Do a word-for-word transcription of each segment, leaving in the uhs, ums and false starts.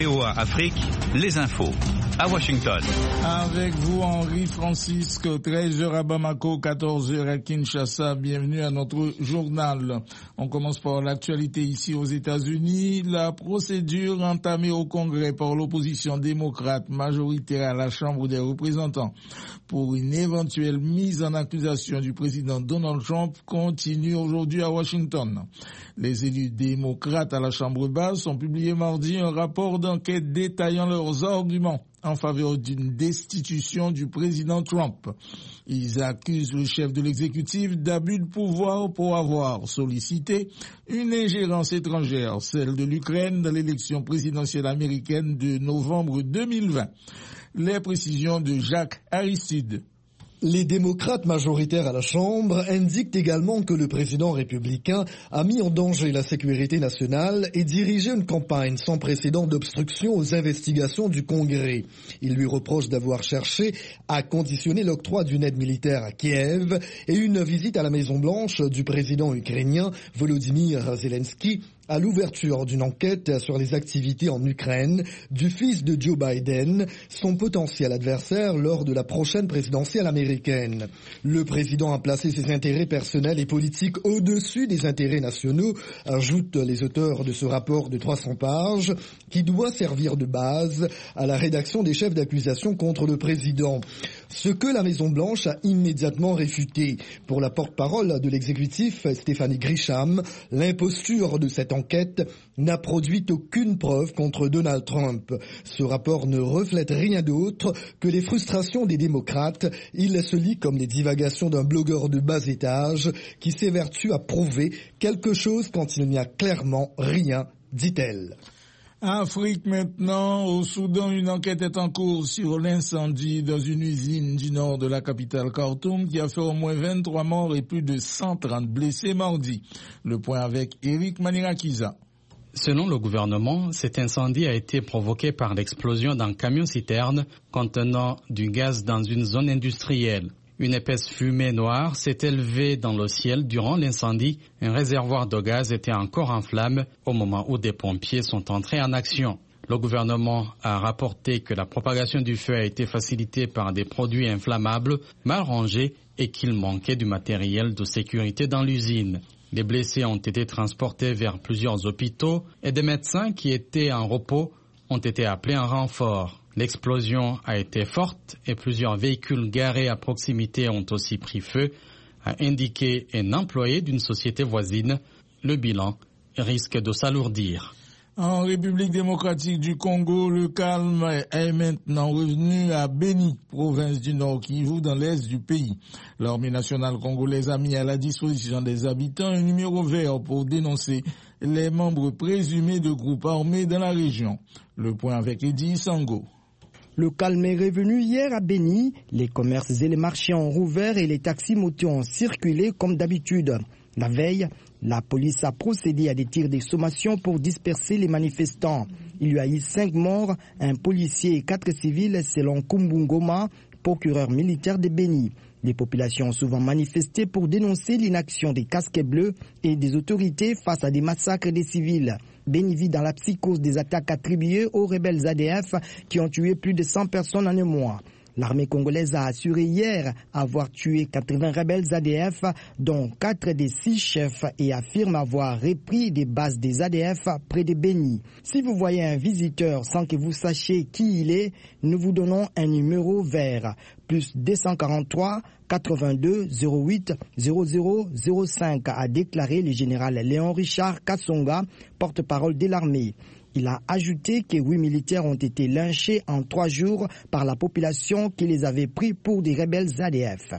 V O A Afrique, les infos, à Washington. Avec vous, Henri Francisque, treize heures à Bamako, quatorze heures à Kinshasa. Bienvenue à notre journal. On commence par l'actualité ici aux États-Unis. La procédure entamée au Congrès par l'opposition démocrate majoritaire à la Chambre des représentants pour une éventuelle mise en accusation du président Donald Trump continue aujourd'hui à Washington. Les élus démocrates à la Chambre basse ont publié mardi un rapport d'enquête détaillant leurs arguments en faveur d'une destitution du président Trump. Ils accusent le chef de l'exécutif d'abus de pouvoir pour avoir sollicité une ingérence étrangère, celle de l'Ukraine, dans l'élection présidentielle américaine de novembre deux mille vingt. Les précisions de Jacques Aristide. Les démocrates majoritaires à la Chambre indiquent également que le président républicain a mis en danger la sécurité nationale et dirigé une campagne sans précédent d'obstruction aux investigations du Congrès. Ils lui reprochent d'avoir cherché à conditionner l'octroi d'une aide militaire à Kiev et une visite à la Maison-Blanche du président ukrainien Volodymyr Zelensky à l'ouverture d'une enquête sur les activités en Ukraine du fils de Joe Biden, son potentiel adversaire lors de la prochaine présidentielle américaine. Le président a placé ses intérêts personnels et politiques au-dessus des intérêts nationaux, ajoutent les auteurs de ce rapport de trois cents pages, qui doit servir de base à la rédaction des chefs d'accusation contre le président. Ce que la Maison-Blanche a immédiatement réfuté. Pour la porte-parole de l'exécutif, Stéphanie Grisham, l'imposture de cette enquête n'a produit aucune preuve contre Donald Trump. Ce rapport ne reflète rien d'autre que les frustrations des démocrates. Il se lit comme les divagations d'un blogueur de bas étage qui s'évertue à prouver quelque chose quand il n'y a clairement rien, dit-elle. Afrique maintenant, au Soudan, une enquête est en cours sur l'incendie dans une usine du nord de la capitale Khartoum qui a fait au moins vingt-trois morts et plus de cent trente blessés mardi. Le point avec Eric Manirakiza. Selon le gouvernement, cet incendie a été provoqué par l'explosion d'un camion-citerne contenant du gaz dans une zone industrielle. Une épaisse fumée noire s'est élevée dans le ciel durant l'incendie. Un réservoir de gaz était encore en flammes au moment où des pompiers sont entrés en action. Le gouvernement a rapporté que la propagation du feu a été facilitée par des produits inflammables mal rangés et qu'il manquait du matériel de sécurité dans l'usine. Les blessés ont été transportés vers plusieurs hôpitaux et des médecins qui étaient en repos ont été appelés en renfort. L'explosion a été forte et plusieurs véhicules garés à proximité ont aussi pris feu, a indiqué un employé d'une société voisine. Le bilan risque de s'alourdir. En République démocratique du Congo, le calme est maintenant revenu à Beni, province du Nord Kivu, dans l'est du pays. L'armée nationale congolaise a mis à la disposition des habitants un numéro vert pour dénoncer les membres présumés de groupes armés dans la région. Le point avec Eddie Sango. Le calme est revenu hier à Beni. Les commerces et les marchés ont rouvert et les taxis motos ont circulé comme d'habitude. La veille, la police a procédé à des tirs d'exsommation pour disperser les manifestants. Il y a eu cinq morts, un policier et quatre civils selon Kumbungoma, procureur militaire de Beni. Les populations ont souvent manifesté pour dénoncer l'inaction des casques bleus et des autorités face à des massacres des civils. Beni vit dans la psychose des attaques attribuées aux rebelles A D F qui ont tué plus de cent personnes en un mois. L'armée congolaise a assuré hier avoir tué quatre-vingts rebelles A D F, dont quatre des six chefs, et affirme avoir repris des bases des A D F près de Beni. Si vous voyez un visiteur sans que vous sachiez qui il est, nous vous donnons un numéro vert, plus deux cent quarante-trois quatre-vingt-deux zéro huit zéro zéro zéro cinq, a déclaré le général Léon Richard Kassonga, porte-parole de l'armée. Il a ajouté que huit militaires ont été lynchés en trois jours par la population qui les avait pris pour des rebelles A D F.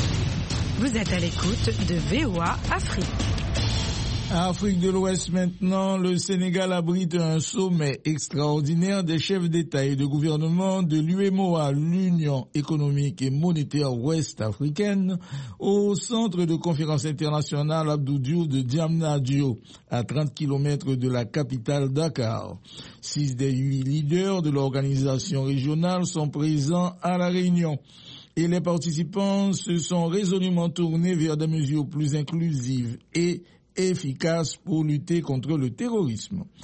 Vous êtes à l'écoute de V O A Afrique. Afrique de l'Ouest maintenant, le Sénégal abrite un sommet extraordinaire des chefs d'État et de gouvernement de l'U E M O A, l'Union économique et monétaire ouest-africaine, au centre de conférence internationale Abdou Diouf de Diamniadio, à trente kilomètres de la capitale Dakar. Six des huit leaders de l'organisation régionale sont présents à la réunion. Et les participants se sont résolument tournés vers des mesures plus inclusives et efficace pour lutter contre le terrorisme.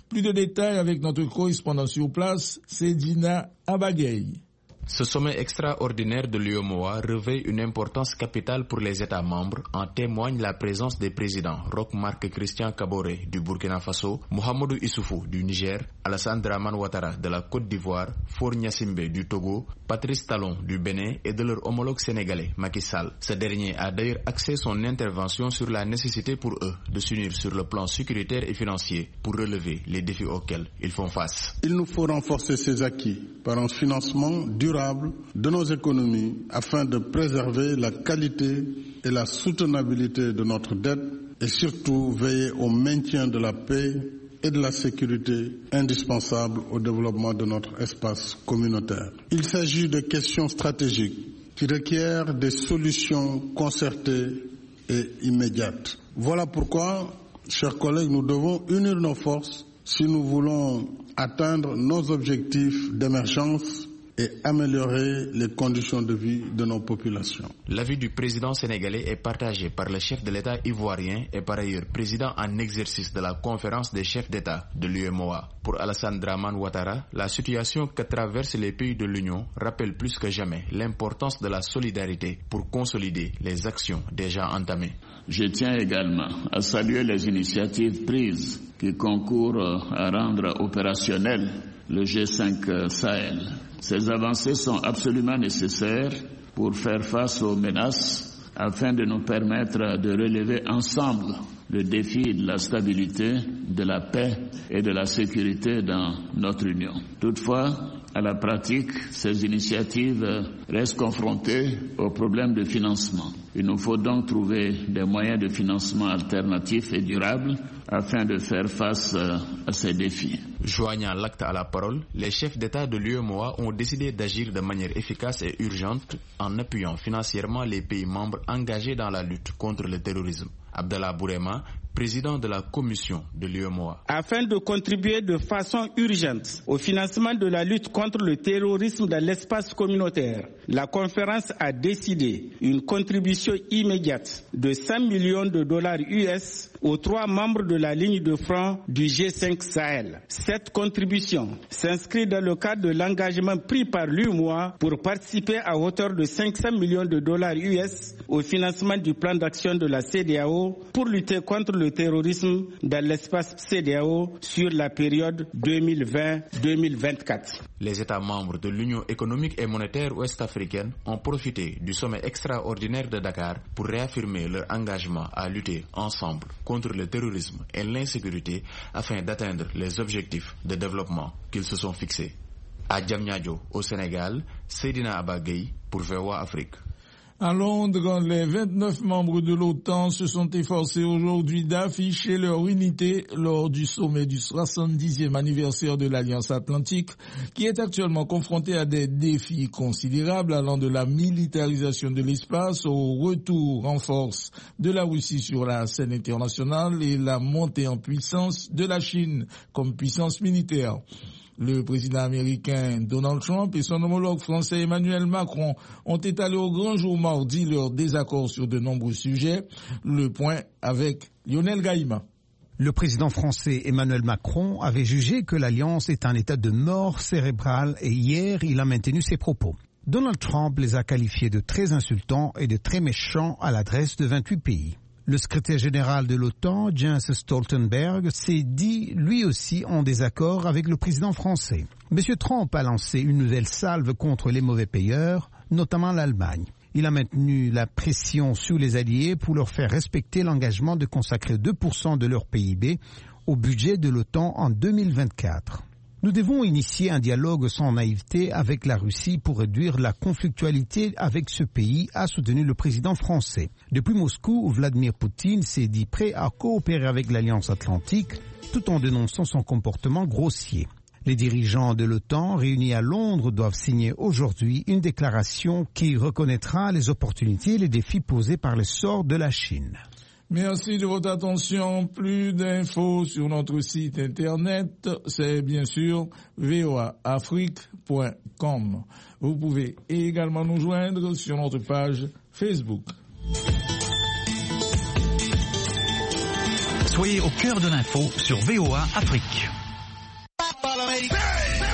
Plus de détails avec notre correspondant sur place, Sedina Abagay. Ce sommet extraordinaire de l'U E M O A revêt une importance capitale pour les États membres, en témoigne la présence des présidents Roch Marc Christian Kaboré du Burkina Faso, Mohamedou Issoufou du Niger, Alassane Dramane Ouattara de la Côte d'Ivoire, Faure Gnassingbé du Togo, Patrice Talon du Bénin et de leur homologue sénégalais Macky Sall. Ce dernier a d'ailleurs axé son intervention sur la nécessité pour eux de s'unir sur le plan sécuritaire et financier pour relever les défis auxquels ils font face. Il nous faut renforcer ces acquis par un financement durable de nos économies afin de préserver la qualité et la soutenabilité de notre dette et surtout veiller au maintien de la paix et de la sécurité indispensables au développement de notre espace communautaire. Il s'agit de questions stratégiques qui requièrent des solutions concertées et immédiates. Voilà pourquoi, chers collègues, nous devons unir nos forces si nous voulons atteindre nos objectifs d'émergence et améliorer les conditions de vie de nos populations. L'avis du président sénégalais est partagé par le chef de l'État ivoirien et par ailleurs président en exercice de la conférence des chefs d'État de l'U E M O A. Pour Alassane Dramane Ouattara, la situation que traversent les pays de l'Union rappelle plus que jamais l'importance de la solidarité pour consolider les actions déjà entamées. Je tiens également à saluer les initiatives prises qui concourent à rendre opérationnel le G cinq Sahel. Ces avancées sont absolument nécessaires pour faire face aux menaces afin de nous permettre de relever ensemble le défi de la stabilité, de la paix et de la sécurité dans notre Union. Toutefois, à la pratique, ces initiatives restent confrontées aux problèmes de financement. Il nous faut donc trouver des moyens de financement alternatifs et durables afin de faire face à ces défis. Joignant l'acte à la parole, les chefs d'État de l'U E M O A ont décidé d'agir de manière efficace et urgente en appuyant financièrement les pays membres engagés dans la lutte contre le terrorisme. Abdallah Bourema, président de la commission de l'U E M O A. Afin de contribuer de façon urgente au financement de la lutte contre le terrorisme dans l'espace communautaire, la conférence a décidé une contribution immédiate de cent millions de dollars U S aux trois membres de la ligne de front du G cinq Sahel. Cette contribution s'inscrit dans le cadre de l'engagement pris par l'U E M O A pour participer à hauteur de cinq cents millions de dollars U S au financement du plan d'action de la C E D E A O pour lutter contre le terrorisme dans l'espace C E D E A O sur la période deux mille vingt à deux mille vingt-quatre. Les États membres de l'Union économique et monétaire ouest-africaine ont profité du sommet extraordinaire de Dakar pour réaffirmer leur engagement à lutter ensemble contre le terrorisme et l'insécurité afin d'atteindre les objectifs de développement qu'ils se sont fixés. À Diamniadio, au Sénégal, Sedina Abagay pour V O A Afrique. À Londres, les vingt-neuf membres de l'OTAN se sont efforcés aujourd'hui d'afficher leur unité lors du sommet du soixante-dixième anniversaire de l'Alliance Atlantique, qui est actuellement confrontée à des défis considérables allant de la militarisation de l'espace au retour en force de la Russie sur la scène internationale et la montée en puissance de la Chine comme puissance militaire. Le président américain Donald Trump et son homologue français Emmanuel Macron ont étalé au grand jour mardi leur désaccord sur de nombreux sujets. Le point avec Lionel Gaïma. Le président français Emmanuel Macron avait jugé que l'Alliance est en état de mort cérébrale et hier il a maintenu ses propos. Donald Trump les a qualifiés de très insultants et de très méchants à l'adresse de vingt-huit pays. Le secrétaire général de l'OTAN, Jens Stoltenberg, s'est dit lui aussi en désaccord avec le président français. M. Trump a lancé une nouvelle salve contre les mauvais payeurs, notamment l'Allemagne. Il a maintenu la pression sur les alliés pour leur faire respecter l'engagement de consacrer deux pour cent de leur P I B au budget de l'OTAN en deux mille vingt-quatre. Nous devons initier un dialogue sans naïveté avec la Russie pour réduire la conflictualité avec ce pays, a soutenu le président français. Depuis Moscou, Vladimir Poutine s'est dit prêt à coopérer avec l'Alliance Atlantique tout en dénonçant son comportement grossier. Les dirigeants de l'OTAN réunis à Londres doivent signer aujourd'hui une déclaration qui reconnaîtra les opportunités et les défis posés par l'essor de la Chine. Merci de votre attention. Plus d'infos sur notre site internet, c'est bien sûr v o a afrique point com. Vous pouvez également nous joindre sur notre page Facebook. Soyez au cœur de l'info sur V O A Afrique.